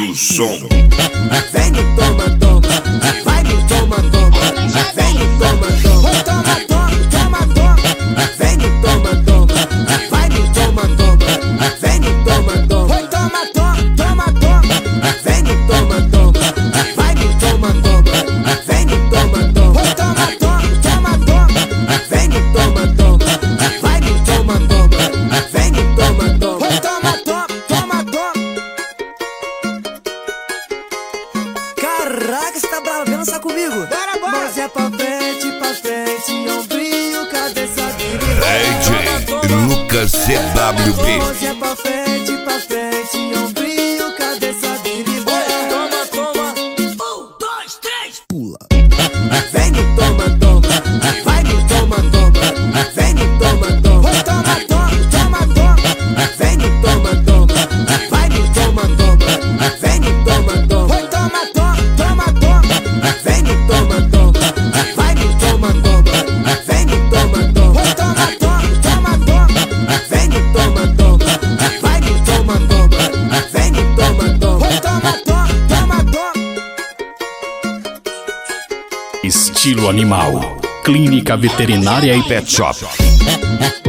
do som. Vem no toma, toma, vai no toma, toma. Vem no toma, toma, toma, toma, toma. Vem no toma, toma, vai no toma, toma. Vem no toma, toma, toma, toma, toma. Vem no toma, toma, vai no toma, toma. Vem no toma, toma, toma, toma, toma. Vem no toma, toma, vai no toma, toma. Vem no toma, toma, toma, toma, toma. Caraca, você tá bravo, vem dançar comigo. Bora, bora. Mas é pra frente, ombrinho, cabeça dele. DJ Lucas CWB. Mas é pra frente, ombrinho, cabeça dele. Toma, toma. 1, 2, 3, pula. Vem no toma, toma, vai no toma, toma. Vem no toma, toma, toma, toma, toma. Vem no toma, toma, vai no toma, toma. Vem no toma, toma, toma, toma, toma. Vem no toma, toma, vai no toma, toma. Vem no toma, toma, toma, toma, toma. Vem no toma, toma, vai no toma, toma. Vem no toma, toma, toma, toma, toma. Estilo Animal, Clínica Veterinária e Pet Shop.